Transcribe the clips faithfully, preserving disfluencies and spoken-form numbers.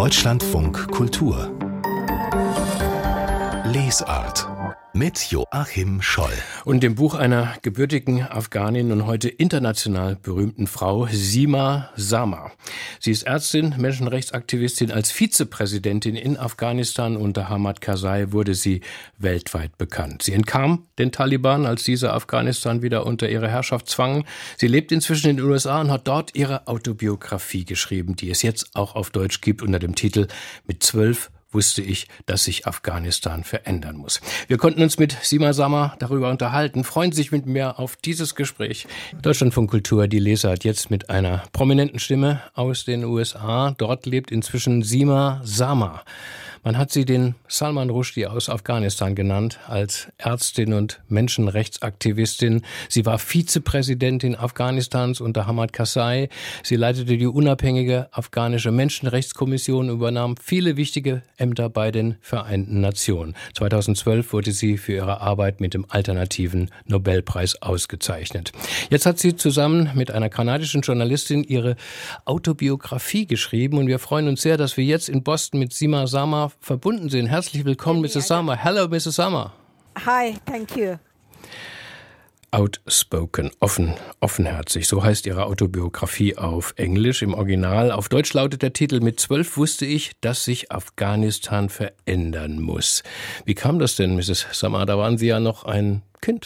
Deutschlandfunk Kultur Lesart mit Joachim Scholl. Und dem Buch einer gebürtigen Afghanin und heute international berühmten Frau, Sima Sama. Sie ist Ärztin, Menschenrechtsaktivistin. Als Vizepräsidentin in Afghanistan unter Hamid Karzai wurde sie weltweit bekannt. Sie entkam den Taliban, als diese Afghanistan wieder unter ihre Herrschaft zwangen. Sie lebt inzwischen in den U S A und hat dort ihre Autobiografie geschrieben, die es jetzt auch auf Deutsch gibt unter dem Titel Mit zwölf wusste ich, dass sich Afghanistan verändern muss. Wir konnten uns mit Sima Sama darüber unterhalten, freuen sich mit mir auf dieses Gespräch. Deutschlandfunk Kultur, die Lesart jetzt mit einer prominenten Stimme aus den U S A. Dort lebt inzwischen Sima Sama. Man hat sie den Salman Rushdie aus Afghanistan genannt, als Ärztin und Menschenrechtsaktivistin. Sie war Vizepräsidentin Afghanistans unter Hamid Karzai. Sie leitete die unabhängige afghanische Menschenrechtskommission, übernahm viele wichtige Ämter bei den Vereinten Nationen. zweitausendzwölf wurde sie für ihre Arbeit mit dem alternativen Nobelpreis ausgezeichnet. Jetzt hat sie zusammen mit einer kanadischen Journalistin ihre Autobiografie geschrieben und wir freuen uns sehr, dass wir jetzt in Boston mit Sima Sama verbunden sind. Herzlich willkommen, Misses Sama. Hello, Misses Sama. Hi, thank you. Outspoken, offen, offenherzig. So heißt ihre Autobiografie auf Englisch im Original. Auf Deutsch lautet der Titel Mit zwölf wusste ich, dass sich Afghanistan verändern muss. Wie kam das denn, Misses Sama? Da waren Sie ja noch ein Kind.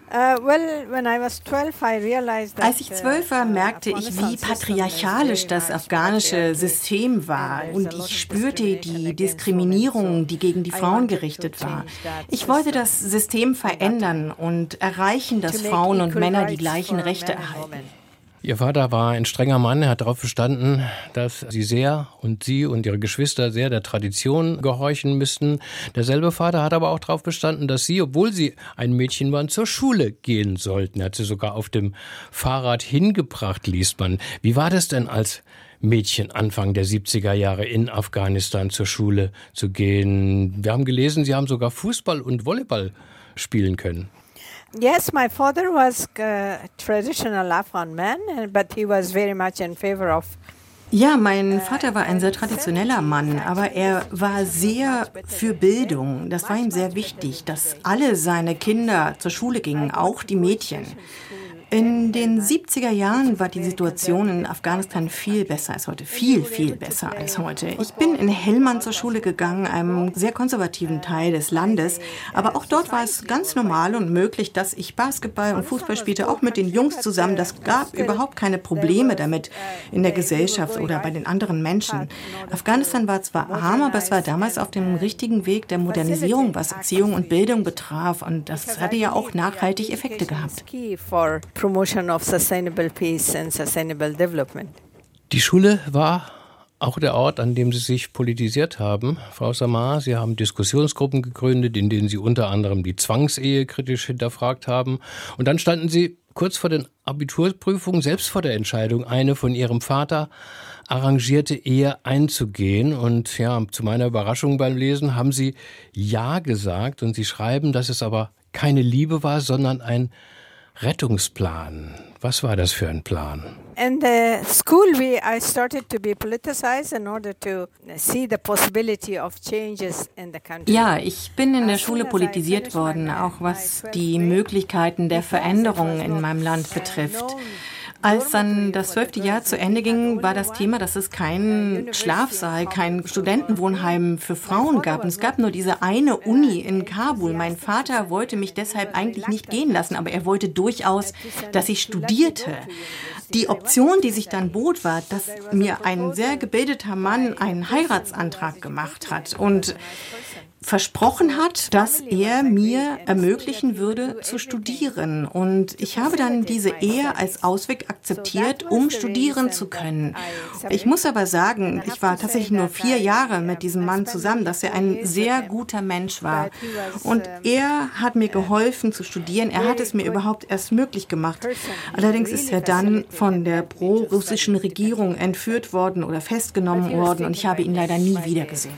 Als ich zwölf war, merkte ich, wie patriarchalisch das afghanische System war und ich spürte die Diskriminierung, die gegen die Frauen gerichtet war. Ich wollte das System verändern und erreichen, dass Frauen und Männer die gleichen Rechte erhalten. Ihr Vater war ein strenger Mann, er hat darauf bestanden, dass Sie sehr und Sie und Ihre Geschwister sehr der Tradition gehorchen müssten. Derselbe Vater hat aber auch darauf bestanden, dass Sie, obwohl Sie ein Mädchen waren, zur Schule gehen sollten. Er hat Sie sogar auf dem Fahrrad hingebracht, liest man. Wie war das denn als Mädchen Anfang der siebziger Jahre in Afghanistan zur Schule zu gehen? Wir haben gelesen, Sie haben sogar Fußball und Volleyball spielen können. Yes, my father was a traditional Afghan man, but he was very much in favor of. Ja, mein Vater war ein sehr traditioneller Mann, aber er war sehr für Bildung. Das war ihm sehr wichtig, dass alle seine Kinder zur Schule gingen, auch die Mädchen. In den siebziger Jahren war die Situation in Afghanistan viel besser als heute. Viel, viel besser als heute. Ich bin in Helmand zur Schule gegangen, einem sehr konservativen Teil des Landes. Aber auch dort war es ganz normal und möglich, dass ich Basketball und Fußball spielte, auch mit den Jungs zusammen. Das gab überhaupt keine Probleme damit in der Gesellschaft oder bei den anderen Menschen. Afghanistan war zwar arm, aber es war damals auf dem richtigen Weg der Modernisierung, was Erziehung und Bildung betraf. Und das hatte ja auch nachhaltig Effekte gehabt. Promotion of sustainable peace and sustainable development. Die Schule war auch der Ort, an dem Sie sich politisiert haben. Frau Sama, Sie haben Diskussionsgruppen gegründet, in denen Sie unter anderem die Zwangsehe kritisch hinterfragt haben. Und dann standen Sie kurz vor den Abiturprüfungen selbst vor der Entscheidung, eine von Ihrem Vater arrangierte Ehe einzugehen. Und ja, zu meiner Überraschung beim Lesen haben Sie Ja gesagt. Und Sie schreiben, dass es aber keine Liebe war, sondern ein Rettungsplan. Was war das für ein Plan? In the school we I started to be politicized in order to see the possibility of changes in the country. Ja, ich bin in der Schule politisiert worden, auch was die Möglichkeiten der Veränderungen in meinem Land betrifft. Als dann das zwölfte Jahr zu Ende ging, war das Thema, dass es keinen Schlafsaal, kein Studentenwohnheim für Frauen gab. Und es gab nur diese eine Uni in Kabul. Mein Vater wollte mich deshalb eigentlich nicht gehen lassen, aber er wollte durchaus, dass ich studierte. Die Option, die sich dann bot, war, dass mir ein sehr gebildeter Mann einen Heiratsantrag gemacht hat und versprochen hat, dass er mir ermöglichen würde, zu studieren. Und ich habe dann diese Ehe als Ausweg akzeptiert, um studieren zu können. Ich muss aber sagen, ich war tatsächlich nur vier Jahre mit diesem Mann zusammen, dass er ein sehr guter Mensch war. Und er hat mir geholfen zu studieren. Er hat es mir überhaupt erst möglich gemacht. Allerdings ist er dann von der pro-russischen Regierung entführt worden oder festgenommen worden und ich habe ihn leider nie wieder gesehen.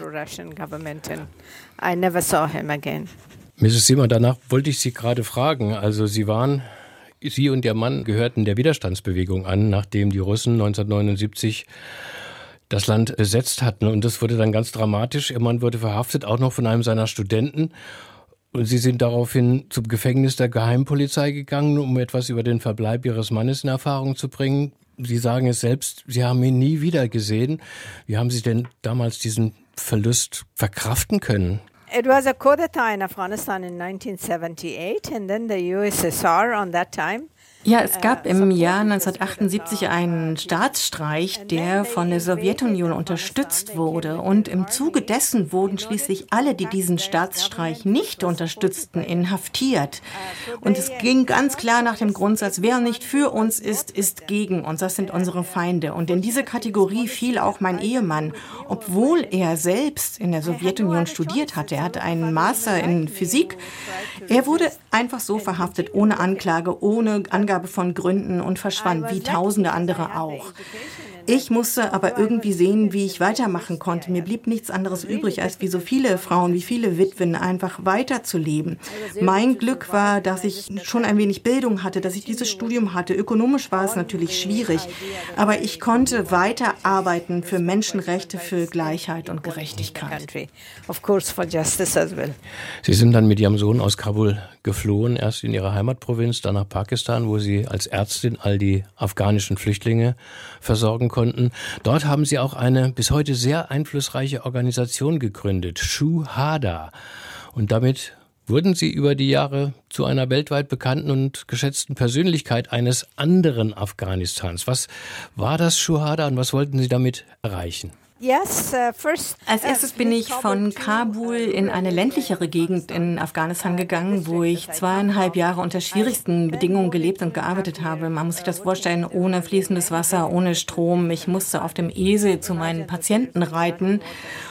I never saw him again. Misses Sima, danach wollte ich Sie gerade fragen. Also Sie waren, Sie und Ihr Mann gehörten der Widerstandsbewegung an, nachdem die Russen neunzehnhundertneunundsiebzig das Land besetzt hatten. Und das wurde dann ganz dramatisch. Ihr Mann wurde verhaftet, auch noch von einem seiner Studenten. Und Sie sind daraufhin zum Gefängnis der Geheimpolizei gegangen, um etwas über den Verbleib Ihres Mannes in Erfahrung zu bringen. Sie sagen es selbst, Sie haben ihn nie wieder gesehen. Wie haben Sie denn damals diesen Verlust verkraften können? It was a coup d'etat in Afghanistan in nineteen seventy-eight and then the U S S R on that time. Ja, es gab im Jahr neunzehnhundertachtundsiebzig einen Staatsstreich, der von der Sowjetunion unterstützt wurde. Und im Zuge dessen wurden schließlich alle, die diesen Staatsstreich nicht unterstützten, inhaftiert. Und es ging ganz klar nach dem Grundsatz, wer nicht für uns ist, ist gegen uns. Das sind unsere Feinde. Und in diese Kategorie fiel auch mein Ehemann, obwohl er selbst in der Sowjetunion studiert hatte. Er hatte einen Master in Physik. Er wurde einfach so verhaftet, ohne Anklage, ohne Angabe von Gründen und verschwand, wie tausende andere auch. Ich musste aber irgendwie sehen, wie ich weitermachen konnte. Mir blieb nichts anderes übrig, als wie so viele Frauen, wie viele Witwen, einfach weiterzuleben. Mein Glück war, dass ich schon ein wenig Bildung hatte, dass ich dieses Studium hatte. Ökonomisch war es natürlich schwierig, aber ich konnte weiterarbeiten für Menschenrechte, für Gleichheit und Gerechtigkeit. Sie sind dann mit Ihrem Sohn aus Kabul geflohen, erst in Ihre Heimatprovinz, dann nach Pakistan, wo Sie als Ärztin all die afghanischen Flüchtlinge versorgen konnten. Dort haben Sie auch eine bis heute sehr einflussreiche Organisation gegründet, Shuhada. Und damit wurden Sie über die Jahre zu einer weltweit bekannten und geschätzten Persönlichkeit eines anderen Afghanistans. Was war das Shuhada und was wollten Sie damit erreichen? Yes, uh, first, Als erstes bin ich von Kabul in eine ländlichere Gegend in Afghanistan gegangen, wo ich zweieinhalb Jahre unter schwierigsten Bedingungen gelebt und gearbeitet habe. Man muss sich das vorstellen, ohne fließendes Wasser, ohne Strom. Ich musste auf dem Esel zu meinen Patienten reiten.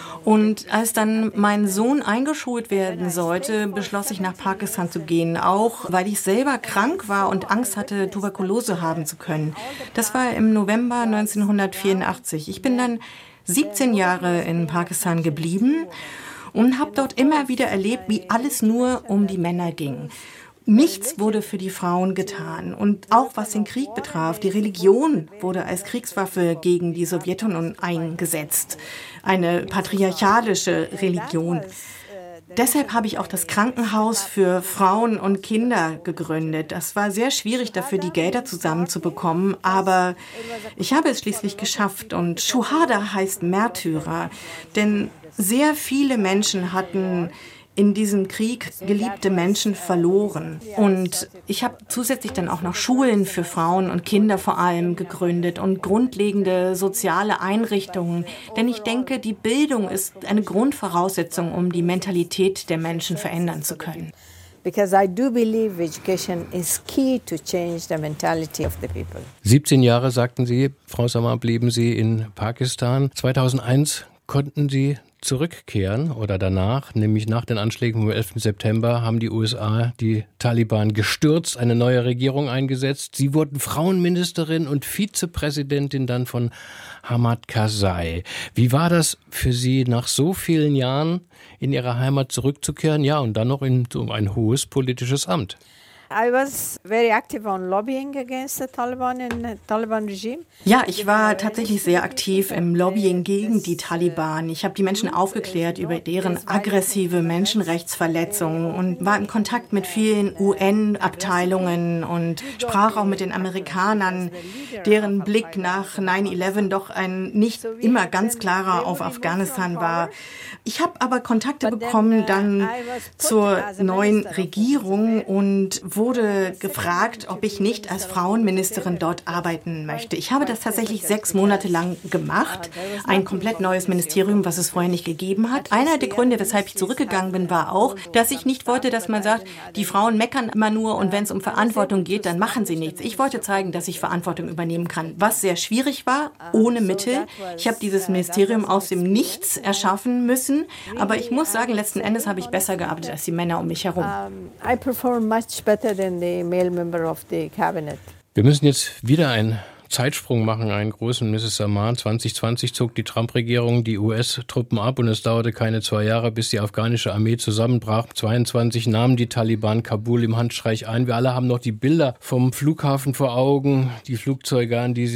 Und als dann mein Sohn eingeschult werden sollte, beschloss ich, nach Pakistan zu gehen, auch weil ich selber krank war und Angst hatte, Tuberkulose haben zu können. Das war im November neunzehnhundertvierundachtzig. Ich bin dann siebzehn Jahre in Pakistan geblieben und habe dort immer wieder erlebt, wie alles nur um die Männer ging. Nichts wurde für die Frauen getan. Und auch was den Krieg betraf, die Religion wurde als Kriegswaffe gegen die Sowjetunion eingesetzt. Eine patriarchalische Religion. Deshalb habe ich auch das Krankenhaus für Frauen und Kinder gegründet. Das war sehr schwierig, dafür die Gelder zusammenzubekommen, aber ich habe es schließlich geschafft. Und Shuhada heißt Märtyrer, denn sehr viele Menschen hatten in diesem Krieg geliebte Menschen verloren. Und ich habe zusätzlich dann auch noch Schulen für Frauen und Kinder vor allem gegründet und grundlegende soziale Einrichtungen. Denn ich denke, die Bildung ist eine Grundvoraussetzung, um die Mentalität der Menschen verändern zu können. Because I do believe education is key to change the mentality of the people. siebzehn Jahre, sagten Sie, Frau Samar, blieben Sie in Pakistan. zweitausendeins konnten Sie zurückkehren oder danach, nämlich nach den Anschlägen vom elften September, haben die U S A die Taliban gestürzt, eine neue Regierung eingesetzt. Sie wurden Frauenministerin und Vizepräsidentin dann von Hamid Karzai. Wie war das für Sie, nach so vielen Jahren in Ihre Heimat zurückzukehren? Ja, und dann noch in so ein hohes politisches Amt. I was very active on lobbying against the Taliban and the Taliban regime. Ja, ich war tatsächlich sehr aktiv im Lobbying gegen die Taliban. Ich habe die Menschen aufgeklärt über deren aggressive Menschenrechtsverletzungen und war im Kontakt mit vielen U N-Abteilungen und sprach auch mit den Amerikanern, deren Blick nach neun elf doch ein nicht immer ganz klarer auf Afghanistan war. Ich habe aber Kontakte bekommen dann zur neuen Regierung und wurde gefragt, ob ich nicht als Frauenministerin dort arbeiten möchte. Ich habe das tatsächlich sechs Monate lang gemacht. Ein komplett neues Ministerium, was es vorher nicht gegeben hat. Einer der Gründe, weshalb ich zurückgegangen bin, war auch, dass ich nicht wollte, dass man sagt, die Frauen meckern immer nur und wenn es um Verantwortung geht, dann machen sie nichts. Ich wollte zeigen, dass ich Verantwortung übernehmen kann, was sehr schwierig war, ohne Mittel. Ich habe dieses Ministerium aus dem Nichts erschaffen müssen. Aber ich muss sagen, letzten Endes habe ich besser gearbeitet als die Männer um mich herum. I perform much better than the male member of the cabinet. Wir müssen jetzt wieder einen Zeitsprung machen, einen großen, Misses Samar. zwanzig zwanzig zog die Trump-Regierung die U S-Truppen ab und es dauerte keine zwei Jahre, bis die afghanische Armee zusammenbrach. zweiundzwanzig nahmen die Taliban Kabul im Handstreich ein. Wir alle haben noch die Bilder vom Flughafen vor Augen, die Flugzeuge, an die sich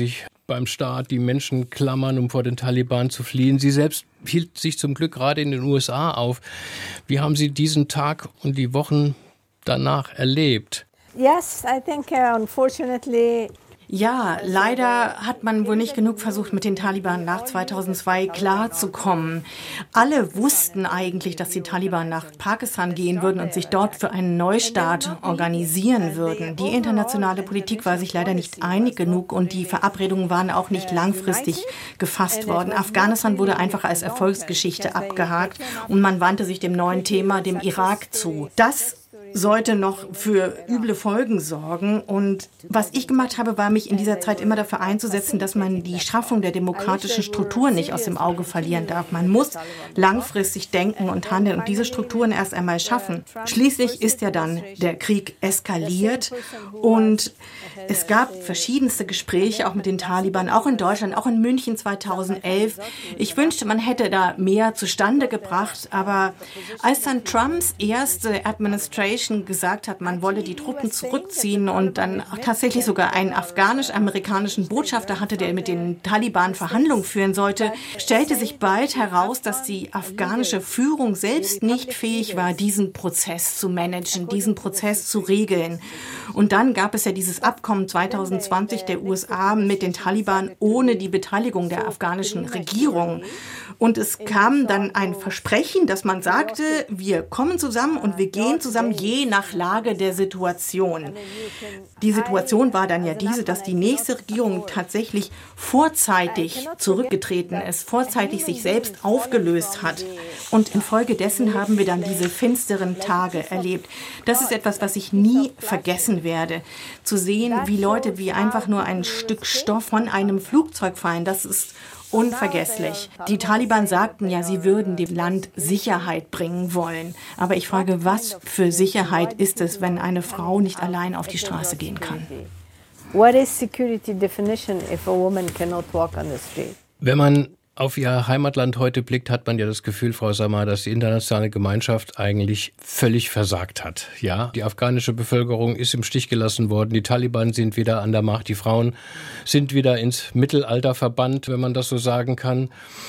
beim Staat. Die Menschen klammern, um vor den Taliban zu fliehen. Sie selbst hielt sich zum Glück gerade in den U S A auf. Wie haben Sie diesen Tag und die Wochen danach erlebt? Yes, I think uh, unfortunately. Ja, leider hat man wohl nicht genug versucht, mit den Taliban nach zweitausendzwei klarzukommen. Alle wussten eigentlich, dass die Taliban nach Pakistan gehen würden und sich dort für einen Neustart organisieren würden. Die internationale Politik war sich leider nicht einig genug und die Verabredungen waren auch nicht langfristig gefasst worden. Afghanistan wurde einfach als Erfolgsgeschichte abgehakt und man wandte sich dem neuen Thema, dem Irak, zu. Das sollte noch für üble Folgen sorgen. Und was ich gemacht habe, war, mich in dieser Zeit immer dafür einzusetzen, dass man die Schaffung der demokratischen Strukturen nicht aus dem Auge verlieren darf. Man muss langfristig denken und handeln und diese Strukturen erst einmal schaffen. Schließlich ist ja dann der Krieg eskaliert und es gab verschiedenste Gespräche, auch mit den Taliban, auch in Deutschland, auch in München zweitausendelf. Ich wünschte, man hätte da mehr zustande gebracht, aber als dann Trumps erste Administration gesagt hat, man wolle die Truppen zurückziehen und dann tatsächlich sogar einen afghanisch-amerikanischen Botschafter hatte, der mit den Taliban Verhandlungen führen sollte, stellte sich bald heraus, dass die afghanische Führung selbst nicht fähig war, diesen Prozess zu managen, diesen Prozess zu regeln. Und dann gab es ja dieses Abkommen zweitausendzwanzig der U S A mit den Taliban ohne die Beteiligung der afghanischen Regierung. Und es kam dann ein Versprechen, dass man sagte, wir kommen zusammen und wir gehen zusammen je nach Lage der Situation. Die Situation war dann ja diese, dass die nächste Regierung tatsächlich vorzeitig zurückgetreten ist, vorzeitig sich selbst aufgelöst hat. Und infolgedessen haben wir dann diese finsteren Tage erlebt. Das ist etwas, was ich nie vergessen werde. Zu sehen, wie Leute wie einfach nur ein Stück Stoff von einem Flugzeug fallen, das ist unvergesslich. Die Taliban sagten ja, sie würden dem Land Sicherheit bringen wollen. Aber ich frage, was für Sicherheit ist es, wenn eine Frau nicht allein auf die Straße gehen kann? What is security definition if a woman cannot walk on the street? Wenn man auf ihr Heimatland heute blickt, hat man ja das Gefühl, Frau Samar, dass die internationale Gemeinschaft eigentlich völlig versagt hat. Ja, die afghanische Bevölkerung ist im Stich gelassen worden. Die Taliban sind wieder an der Macht. Die Frauen sind wieder ins Mittelalter verbannt, wenn man das so sagen kann.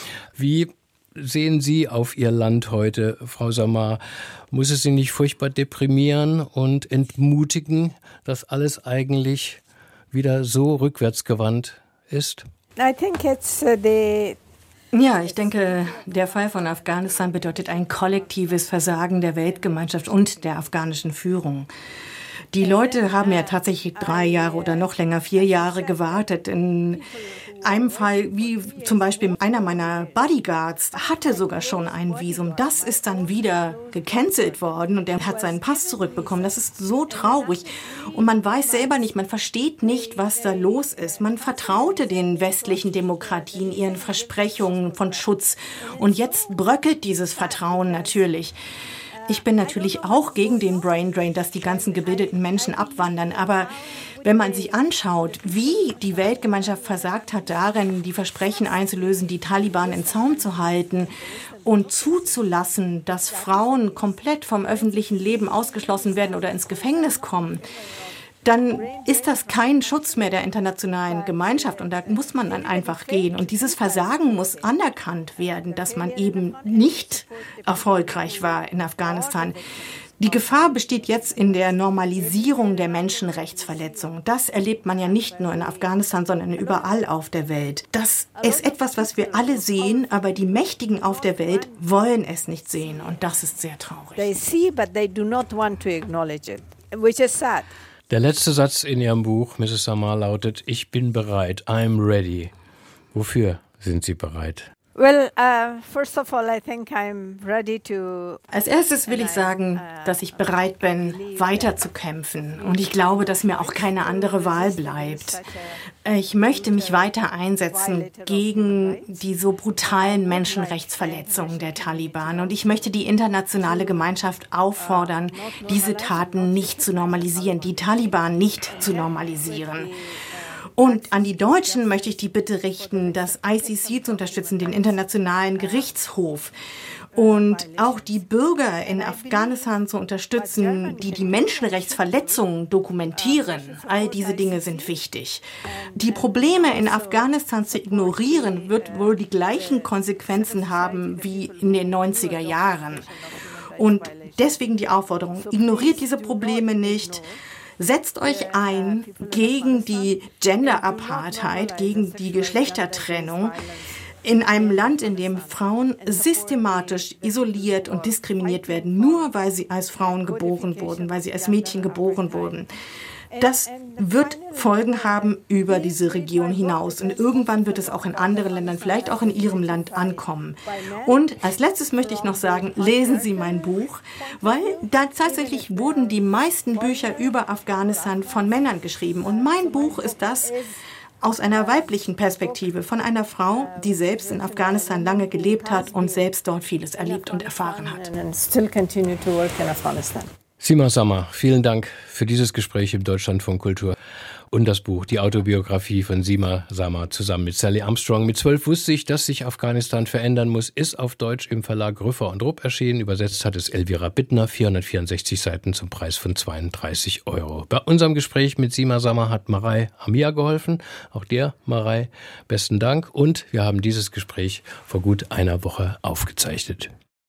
Wie sehen Sie auf Ihr Land heute, Frau Samar? Muss es Sie nicht furchtbar deprimieren und entmutigen, dass alles eigentlich wieder so rückwärtsgewandt ist? I think it's uh, the Ja, ich denke, der Fall von Afghanistan bedeutet ein kollektives Versagen der Weltgemeinschaft und der afghanischen Führung. Die Leute haben ja tatsächlich drei Jahre oder noch länger, vier Jahre gewartet. In einem Fall, wie zum Beispiel einer meiner Bodyguards, hatte sogar schon ein Visum. Das ist dann wieder gecancelt worden und er hat seinen Pass zurückbekommen. Das ist so traurig. Und man weiß selber nicht, man versteht nicht, was da los ist. Man vertraute den westlichen Demokratien, ihren Versprechungen von Schutz. Und jetzt bröckelt dieses Vertrauen natürlich. Ich bin natürlich auch gegen den Brain Drain, dass die ganzen gebildeten Menschen abwandern. Aber wenn man sich anschaut, wie die Weltgemeinschaft versagt hat darin, die Versprechen einzulösen, die Taliban in Zaum zu halten und zuzulassen, dass Frauen komplett vom öffentlichen Leben ausgeschlossen werden oder ins Gefängnis kommen, dann ist das kein Schutz mehr der internationalen Gemeinschaft und da muss man dann einfach gehen. Und dieses Versagen muss anerkannt werden, dass man eben nicht erfolgreich war in Afghanistan. Die Gefahr besteht jetzt in der Normalisierung der Menschenrechtsverletzungen. Das erlebt man ja nicht nur in Afghanistan, sondern überall auf der Welt. Das ist etwas, was wir alle sehen, aber die Mächtigen auf der Welt wollen es nicht sehen und das ist sehr traurig. They see, but they do not want to acknowledge it, which is sad. Der letzte Satz in Ihrem Buch, Misses Samar, lautet: Ich bin bereit, I'm ready. Wofür sind Sie bereit? Well, uh, first of all, I think I'm ready to. Als erstes will ich sagen, dass ich bereit bin, weiterzukämpfen. Und ich glaube, dass mir auch keine andere Wahl bleibt. Ich möchte mich weiter einsetzen gegen die so brutalen Menschenrechtsverletzungen der Taliban. Und ich möchte die internationale Gemeinschaft auffordern, diese Taten nicht zu normalisieren, die Taliban nicht zu normalisieren. Und an die Deutschen möchte ich die Bitte richten, das I C C zu unterstützen, den Internationalen Gerichtshof. Und auch die Bürger in Afghanistan zu unterstützen, die die Menschenrechtsverletzungen dokumentieren. All diese Dinge sind wichtig. Die Probleme in Afghanistan zu ignorieren, wird wohl die gleichen Konsequenzen haben wie in den neunziger Jahren. Und deswegen die Aufforderung, ignoriert diese Probleme nicht. Setzt euch ein gegen die Gender-Apartheid, gegen die Geschlechtertrennung. In einem Land, in dem Frauen systematisch isoliert und diskriminiert werden, nur weil sie als Frauen geboren wurden, weil sie als Mädchen geboren wurden. Das wird Folgen haben über diese Region hinaus. Und irgendwann wird es auch in anderen Ländern, vielleicht auch in Ihrem Land ankommen. Und als letztes möchte ich noch sagen, lesen Sie mein Buch, weil da tatsächlich wurden die meisten Bücher über Afghanistan von Männern geschrieben. Und mein Buch ist das aus einer weiblichen Perspektive von einer Frau, die selbst in Afghanistan lange gelebt hat und selbst dort vieles erlebt und erfahren hat. Sima Samar, vielen Dank für dieses Gespräch im Deutschlandfunk Kultur und das Buch, die Autobiografie von Sima Samar zusammen mit Sally Armstrong. Mit zwölf wusste ich, dass sich Afghanistan verändern muss, ist auf Deutsch im Verlag Grüffer und Rupp erschienen. Übersetzt hat es Elvira Bittner, vierhundertvierundsechzig Seiten zum Preis von zweiunddreißig Euro. Bei unserem Gespräch mit Sima Samar hat Marei Amia geholfen. Auch dir, Marei, besten Dank. Und wir haben dieses Gespräch vor gut einer Woche aufgezeichnet.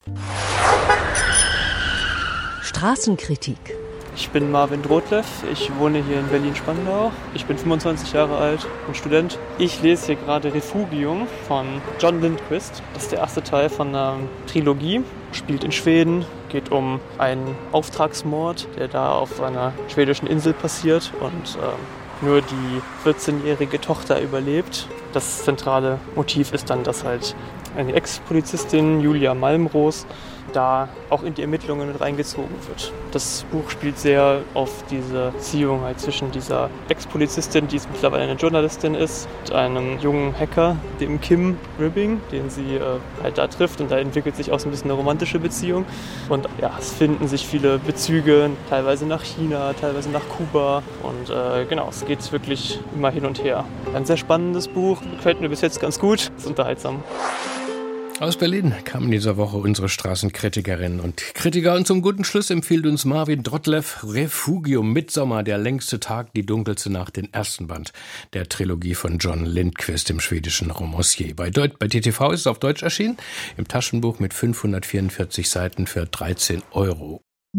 Straßenkritik. Ich bin Marvin Drothleff, ich wohne hier in Berlin-Spandau. Ich bin fünfundzwanzig Jahre alt und Student. Ich lese hier gerade Refugium von John Lindquist. Das ist der erste Teil von einer Trilogie. Spielt in Schweden, geht um einen Auftragsmord, der da auf einer schwedischen Insel passiert und äh, nur die vierzehnjährige Tochter überlebt. Das zentrale Motiv ist dann, dass halt eine Ex-Polizistin, Julia Malmros, da auch in die Ermittlungen mit reingezogen wird. Das Buch spielt sehr auf diese Beziehung halt zwischen dieser Ex-Polizistin, die mittlerweile eine Journalistin ist, und einem jungen Hacker, dem Kim Ribbing, den sie äh, halt da trifft. Und da entwickelt sich auch so ein bisschen eine romantische Beziehung. Und ja, es finden sich viele Bezüge, teilweise nach China, teilweise nach Kuba. Und äh, genau, es geht wirklich immer hin und her. Ein sehr spannendes Buch, gefällt mir bis jetzt ganz gut, ist unterhaltsam. Aus Berlin kam in dieser Woche unsere Straßenkritikerinnen und Kritiker. Und zum guten Schluss empfiehlt uns Marvin Drothleff Refugium, Midsommar, der längste Tag, die dunkelste Nacht, den ersten Band der Trilogie von John Lindquist, dem schwedischen Romancier. Bei, Deut- bei T T V ist es auf Deutsch erschienen, im Taschenbuch mit fünfhundertvierundvierzig Seiten für dreizehn Euro.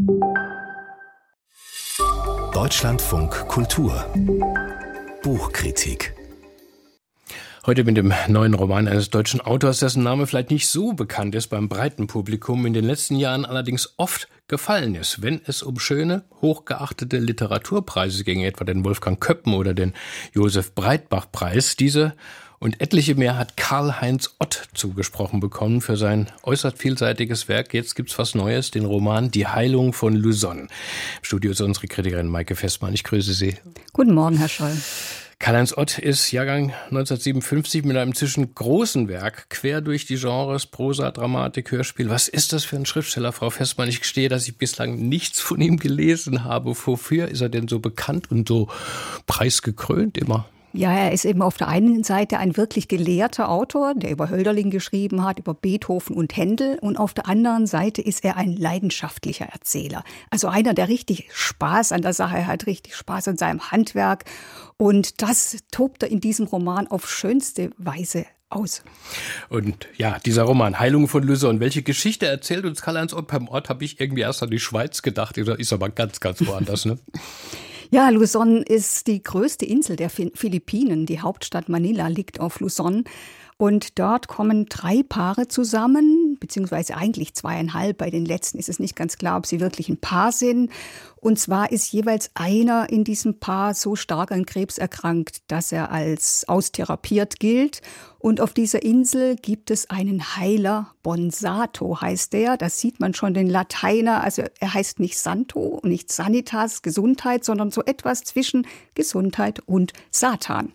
Deutschlandfunk Kultur Buchkritik. Heute mit dem neuen Roman eines deutschen Autors, dessen Name vielleicht nicht so bekannt ist beim breiten Publikum, in den letzten Jahren allerdings oft gefallen ist, wenn es um schöne, hochgeachtete Literaturpreise ging, etwa den Wolfgang Köppen oder den Josef Breitbach-Preis. Diese und etliche mehr hat Karl-Heinz Ott zugesprochen bekommen für sein äußerst vielseitiges Werk. Jetzt gibt's was Neues, den Roman Die Heilung von Luzon. Im Studio ist unsere Kritikerin Maike Festmann. Ich grüße Sie. Guten Morgen, Herr Scholl. Karl-Heinz Ott ist Jahrgang neunzehnhundertsiebenundfünfzig mit einem inzwischen großen Werk, quer durch die Genres, Prosa, Dramatik, Hörspiel. Was ist das für ein Schriftsteller, Frau Festmann? Ich gestehe, dass ich bislang nichts von ihm gelesen habe. Wofür ist er denn so bekannt und so preisgekrönt immer? Ja, er ist eben auf der einen Seite ein wirklich gelehrter Autor, der über Hölderlin geschrieben hat, über Beethoven und Händel. Und auf der anderen Seite ist er ein leidenschaftlicher Erzähler. Also einer, der richtig Spaß an der Sache hat, richtig Spaß an seinem Handwerk. Und das tobt er in diesem Roman auf schönste Weise aus. Und ja, dieser Roman Heilung von Luzon, welche Geschichte erzählt uns Karl-Heinz Ott? Beim Ort habe ich irgendwie erst an die Schweiz gedacht, ist aber ganz, ganz woanders, ne? Ja, Luzon ist die größte Insel der Philippinen. Die Hauptstadt Manila liegt auf Luzon. Und dort kommen drei Paare zusammen, beziehungsweise eigentlich zweieinhalb. Bei den letzten ist es nicht ganz klar, ob sie wirklich ein Paar sind. Und zwar ist jeweils einer in diesem Paar so stark an Krebs erkrankt, dass er als austherapiert gilt. Und auf dieser Insel gibt es einen Heiler, Bonsato heißt der. Das sieht man schon, den Lateiner. Also er heißt nicht Santo und nicht Sanitas, Gesundheit, sondern so etwas zwischen Gesundheit und Satan.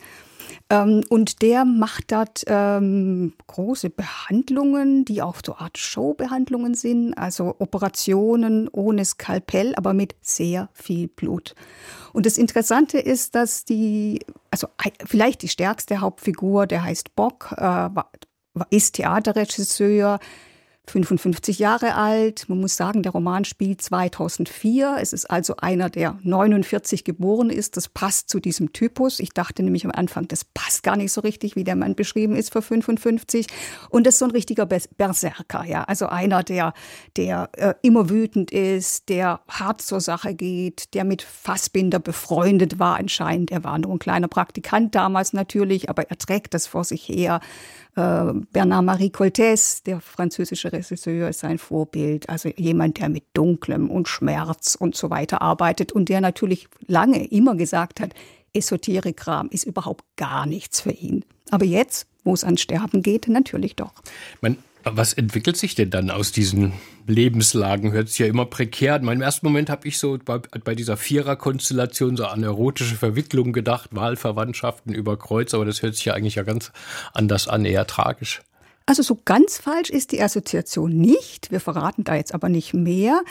Ähm, und der macht dort ähm, große Behandlungen, die auch so Art Showbehandlungen sind, also Operationen ohne Skalpell, aber mit sehr viel Blut. Und das Interessante ist, dass die, also vielleicht die stärkste Hauptfigur, der heißt Bock, äh, ist Theaterregisseur, fünfundfünfzig Jahre alt. Man muss sagen, der Roman spielt zweitausendvier. Es ist also einer, der neunundvierzig geboren ist. Das passt zu diesem Typus. Ich dachte nämlich am Anfang, das passt gar nicht so richtig, wie der Mann beschrieben ist für fünfundfünfzig. Und das ist so ein richtiger Berserker, ja. Also einer, der, der äh, immer wütend ist, der hart zur Sache geht, der mit Fassbinder befreundet war anscheinend. Er war nur ein kleiner Praktikant damals natürlich, aber er trägt das vor sich her. Bernard-Marie Coltès, der französische Regisseur, ist sein Vorbild. Also jemand, der mit Dunklem und Schmerz und so weiter arbeitet und der natürlich lange immer gesagt hat, Esoterik-Kram ist überhaupt gar nichts für ihn. Aber jetzt, wo es ans Sterben geht, natürlich doch. Man Was entwickelt sich denn dann aus diesen Lebenslagen? Hört sich ja immer prekär an. Im ersten Moment habe ich so bei, bei dieser Vierer-Konstellation so an erotische Verwicklung gedacht, Wahlverwandtschaften über Kreuz, aber das hört sich ja eigentlich ja ganz anders an, eher tragisch. Also so ganz falsch ist die Assoziation nicht. Wir verraten da jetzt aber nicht mehr.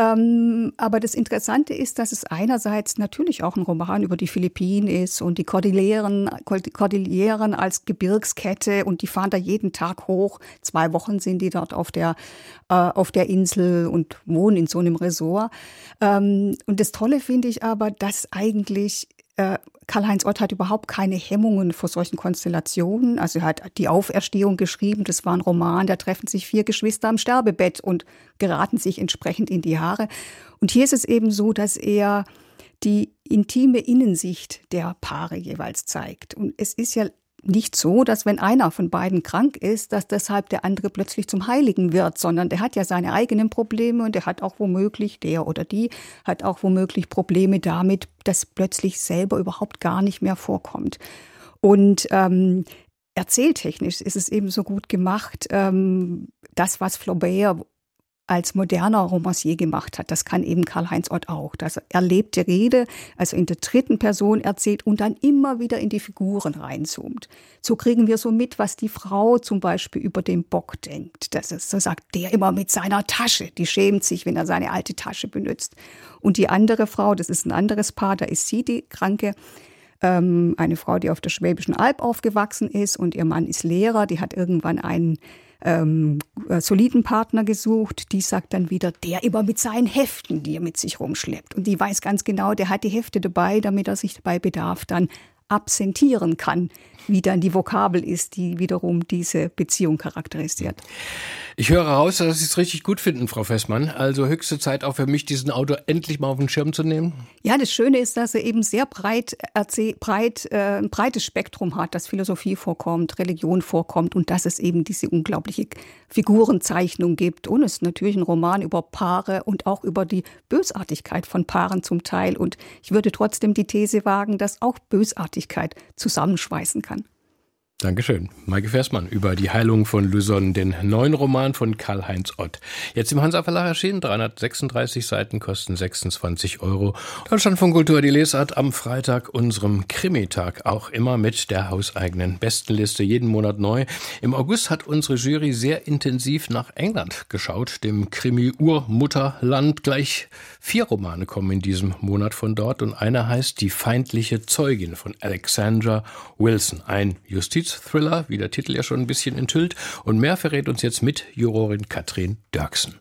Ähm, aber das Interessante ist, dass es einerseits natürlich auch ein Roman über die Philippinen ist und die Kordilleren, Kordilleren als Gebirgskette und die fahren da jeden Tag hoch. Zwei Wochen sind die dort auf der, äh, auf der Insel und wohnen in so einem Resort. Ähm, und das Tolle finde ich aber, dass eigentlich Karl-Heinz Ott hat überhaupt keine Hemmungen vor solchen Konstellationen. Also er hat die Auferstehung geschrieben, das war ein Roman, da treffen sich vier Geschwister am Sterbebett und geraten sich entsprechend in die Haare. Und hier ist es eben so, dass er die intime Innensicht der Paare jeweils zeigt. Und es ist ja nicht so, dass wenn einer von beiden krank ist, dass deshalb der andere plötzlich zum Heiligen wird, sondern der hat ja seine eigenen Probleme und der hat auch womöglich, der oder die, hat auch womöglich Probleme damit, dass plötzlich selber überhaupt gar nicht mehr vorkommt. Und ähm, erzähltechnisch ist es eben so gut gemacht, ähm, das, was Flaubert als moderner Romancier gemacht hat. Das kann eben Karl-Heinz Ott auch. Das erlebte Rede, also in der dritten Person erzählt und dann immer wieder in die Figuren reinzoomt. So kriegen wir so mit, was die Frau zum Beispiel über den Bock denkt. Das ist, so sagt der immer mit seiner Tasche. Die schämt sich, wenn er seine alte Tasche benutzt. Und die andere Frau, das ist ein anderes Paar, da ist sie die Kranke, ähm, eine Frau, die auf der Schwäbischen Alb aufgewachsen ist und ihr Mann ist Lehrer, die hat irgendwann einen Ähm, soliden Partner gesucht, die sagt dann wieder, der immer mit seinen Heften, die er mit sich rumschleppt. Und die weiß ganz genau, der hat die Hefte dabei, damit er sich bei Bedarf dann absentieren kann, wie dann die Vokabel ist, die wiederum diese Beziehung charakterisiert. Ich höre raus, dass Sie es richtig gut finden, Frau Fessmann. Also höchste Zeit auch für mich, diesen Autor endlich mal auf den Schirm zu nehmen. Ja, das Schöne ist, dass er eben sehr breit, erzäh- breit äh, ein breites Spektrum hat, dass Philosophie vorkommt, Religion vorkommt und dass es eben diese unglaubliche Figurenzeichnung gibt. Und es ist natürlich ein Roman über Paare und auch über die Bösartigkeit von Paaren zum Teil. Und ich würde trotzdem die These wagen, dass auch Bösartigkeit zusammenschweißen kann. Dankeschön. Maike Versmann über die Heilung von Luzon, den neuen Roman von Karl-Heinz Ott. Jetzt im Hansa Verlag erschienen, dreihundertsechsunddreißig Seiten, kosten sechsundzwanzig Euro. Deutschland von Kultur, die Lesart am Freitag, unserem Krimitag, auch immer mit der hauseigenen Bestenliste, jeden Monat neu. Im August hat unsere Jury sehr intensiv nach England geschaut, dem Krimi-Urmutterland. Gleich vier Romane kommen in diesem Monat von dort und einer heißt Die feindliche Zeugin von Alexandra Wilson, ein Justiz Thriller, wie der Titel ja schon ein bisschen enthüllt. Und mehr verrät uns jetzt mit Jurorin Katrin Dörksen.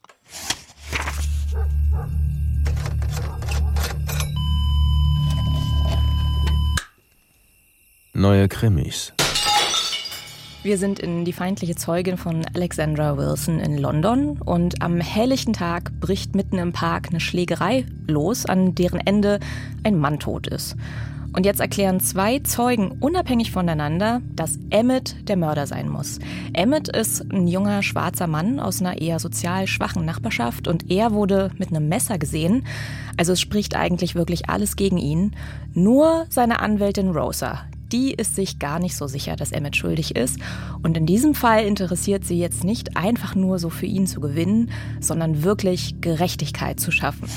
Neue Krimis. Wir sind in Die feindliche Zeugin von Alexandra Wilson in London und am helllichten Tag bricht mitten im Park eine Schlägerei los, an deren Ende ein Mann tot ist. Und jetzt erklären zwei Zeugen unabhängig voneinander, dass Emmett der Mörder sein muss. Emmett ist ein junger schwarzer Mann aus einer eher sozial schwachen Nachbarschaft und er wurde mit einem Messer gesehen. Also es spricht eigentlich wirklich alles gegen ihn. Nur seine Anwältin Rosa, die ist sich gar nicht so sicher, dass Emmett schuldig ist. Und in diesem Fall interessiert sie jetzt nicht einfach nur so für ihn zu gewinnen, sondern wirklich Gerechtigkeit zu schaffen.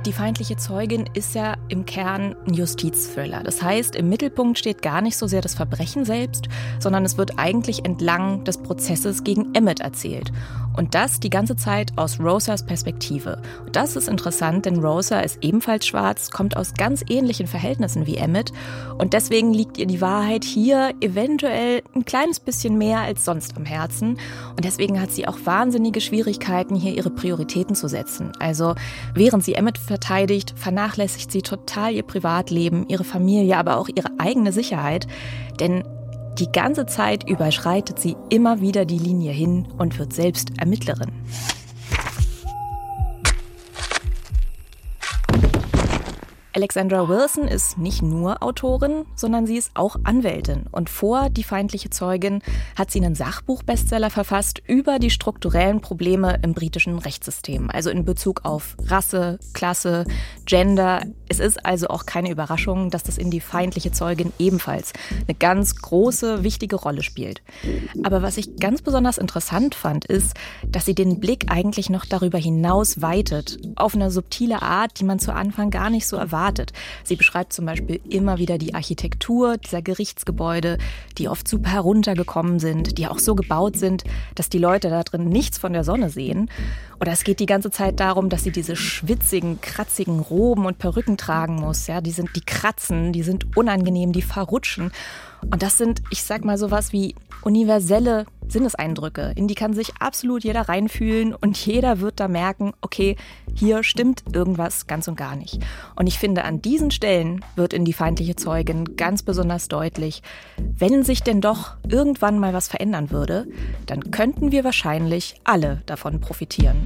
Die feindliche Zeugin ist ja im Kern ein Justizthriller. Das heißt, im Mittelpunkt steht gar nicht so sehr das Verbrechen selbst, sondern es wird eigentlich entlang des Prozesses gegen Emmett erzählt. Und das die ganze Zeit aus Rosas Perspektive. Und das ist interessant, denn Rosa ist ebenfalls schwarz, kommt aus ganz ähnlichen Verhältnissen wie Emmett. Und deswegen liegt ihr die Wahrheit hier eventuell ein kleines bisschen mehr als sonst am Herzen. Und deswegen hat sie auch wahnsinnige Schwierigkeiten, hier ihre Prioritäten zu setzen. Also während sie Emmett verteidigt, vernachlässigt sie total ihr Privatleben, ihre Familie, aber auch ihre eigene Sicherheit. Denn die ganze Zeit überschreitet sie immer wieder die Linie hin und wird selbst Ermittlerin. Alexandra Wilson ist nicht nur Autorin, sondern sie ist auch Anwältin. Und vor Die feindliche Zeugin hat sie einen Sachbuch-Bestseller verfasst über die strukturellen Probleme im britischen Rechtssystem. Also in Bezug auf Rasse, Klasse, Gender. Es ist also auch keine Überraschung, dass das in Die feindliche Zeugin ebenfalls eine ganz große, wichtige Rolle spielt. Aber was ich ganz besonders interessant fand, ist, dass sie den Blick eigentlich noch darüber hinaus weitet. Auf eine subtile Art, die man zu Anfang gar nicht so erwartet. Sie beschreibt zum Beispiel immer wieder die Architektur dieser Gerichtsgebäude, die oft super heruntergekommen sind, die auch so gebaut sind, dass die Leute da drin nichts von der Sonne sehen. Oder es geht die ganze Zeit darum, dass sie diese schwitzigen, kratzigen Roben und Perücken tragen muss. Ja, die sind, die kratzen, die sind unangenehm, die verrutschen. Und das sind, ich sag mal, sowas wie universelle Sinneseindrücke. In die kann sich absolut jeder reinfühlen und jeder wird da merken, okay, hier stimmt irgendwas ganz und gar nicht. Und ich finde, an diesen Stellen wird in Die feindliche Zeugin ganz besonders deutlich, wenn sich denn doch irgendwann mal was verändern würde, dann könnten wir wahrscheinlich alle davon profitieren.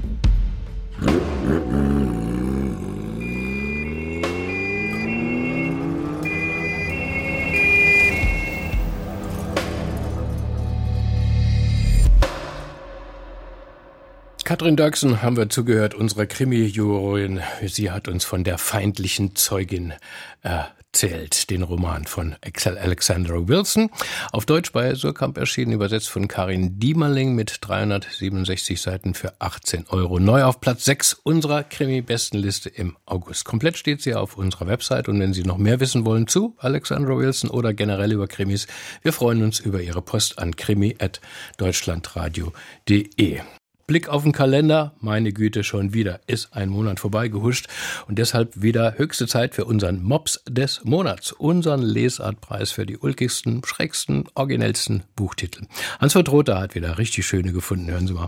Katrin Dirksen haben wir zugehört, unsere Krimi-Jurorin. Sie hat uns von Der feindlichen Zeugin erzählt, den Roman von Alexandra Wilson. Auf Deutsch bei Surkamp erschienen, übersetzt von Karin Diemerling mit dreihundertsiebenundsechzig Seiten für achtzehn Euro. Neu auf Platz sechs unserer Krimi-Bestenliste im August. Komplett steht sie auf unserer Website. Und wenn Sie noch mehr wissen wollen zu Alexandra Wilson oder generell über Krimis, wir freuen uns über Ihre Post an krimi at deutschlandradio punkt de. Blick auf den Kalender, meine Güte, schon wieder ist ein Monat vorbeigehuscht und deshalb wieder höchste Zeit für unseren Mops des Monats, unseren Lesartpreis für die ulkigsten, schrägsten, originellsten Buchtitel. Hans-Vert Rother hat wieder richtig schöne gefunden, hören Sie mal.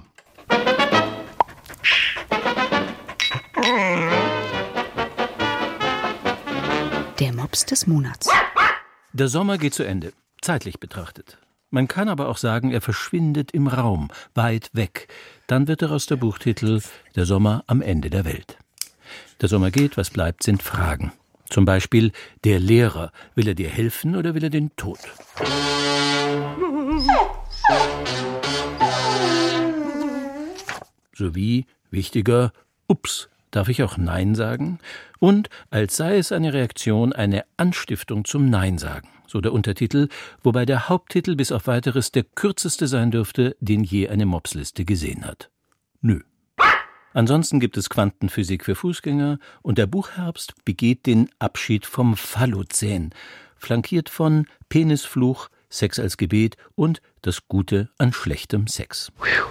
Der Mops des Monats. Der Sommer geht zu Ende, zeitlich betrachtet. Man kann aber auch sagen, er verschwindet im Raum, weit weg. Dann wird daraus der Buchtitel »Der Sommer am Ende der Welt«. Der Sommer geht, was bleibt, sind Fragen. Zum Beispiel der Lehrer. Will er dir helfen oder will er den Tod? Sowie, wichtiger, ups, darf ich auch Nein sagen? Und als sei es eine Reaktion, eine Anstiftung zum Nein sagen. So der Untertitel, wobei der Haupttitel bis auf Weiteres der kürzeste sein dürfte, den je eine Mopsliste gesehen hat. Nö. Ansonsten gibt es Quantenphysik für Fußgänger und der Buchherbst begeht den Abschied vom Phallozän, flankiert von Penisfluch, Sex als Gebet und das Gute an schlechtem Sex.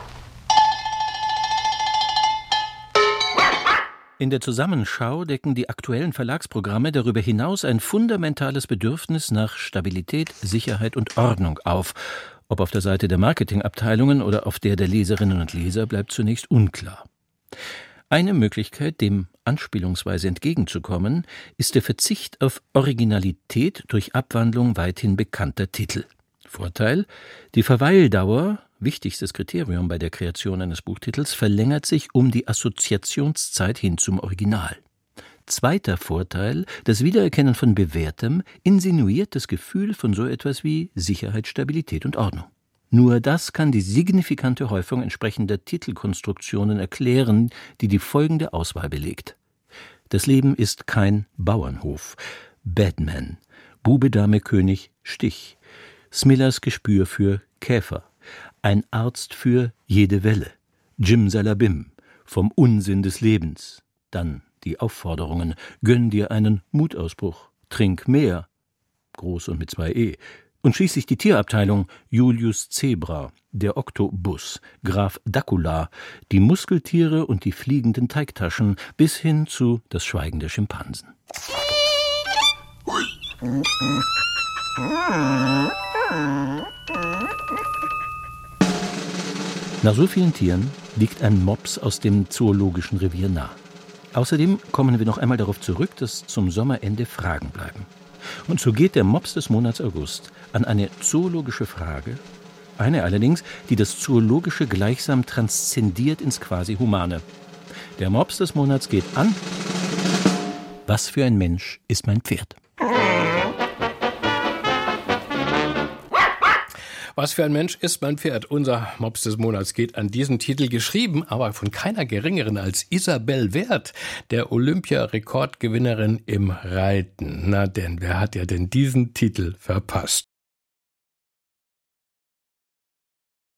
In der Zusammenschau decken die aktuellen Verlagsprogramme darüber hinaus ein fundamentales Bedürfnis nach Stabilität, Sicherheit und Ordnung auf. Ob auf der Seite der Marketingabteilungen oder auf der der Leserinnen und Leser, bleibt zunächst unklar. Eine Möglichkeit, dem anspielungsweise entgegenzukommen, ist der Verzicht auf Originalität durch Abwandlung weithin bekannter Titel. Vorteil: Die Verweildauer, wichtigstes Kriterium bei der Kreation eines Buchtitels, verlängert sich um die Assoziationszeit hin zum Original. Zweiter Vorteil: Das Wiedererkennen von Bewährtem insinuiert das Gefühl von so etwas wie Sicherheit, Stabilität und Ordnung. Nur das kann die signifikante Häufung entsprechender Titelkonstruktionen erklären, die die folgende Auswahl belegt. Das Leben ist kein Bauernhof. Batman. Bube, Dame, König, Stich. Smillers Gespür für Käfer. Ein Arzt für jede Welle. Jim Salabim. Vom Unsinn des Lebens. Dann die Aufforderungen: Gönn dir einen Mutausbruch, trink mehr, groß und mit zwei E. Und schließlich die Tierabteilung: Julius Zebra, der Oktobus, Graf Dracula, die Muskeltiere und die fliegenden Teigtaschen, bis hin zu Das Schweigen der Schimpansen. Nach so vielen Tieren liegt ein Mops aus dem zoologischen Revier nah. Außerdem kommen wir noch einmal darauf zurück, dass zum Sommerende Fragen bleiben. Und so geht der Mops des Monats August an eine zoologische Frage, eine allerdings, die das Zoologische gleichsam transzendiert ins Quasi-Humane. Der Mops des Monats geht an: Was für ein Mensch ist mein Pferd? Was für ein Mensch ist mein Pferd? Unser Mops des Monats geht an diesen Titel, geschrieben aber von keiner geringeren als Isabelle Werth, der Olympiarekordgewinnerin im Reiten. Na denn, wer hat ja denn diesen Titel verpasst?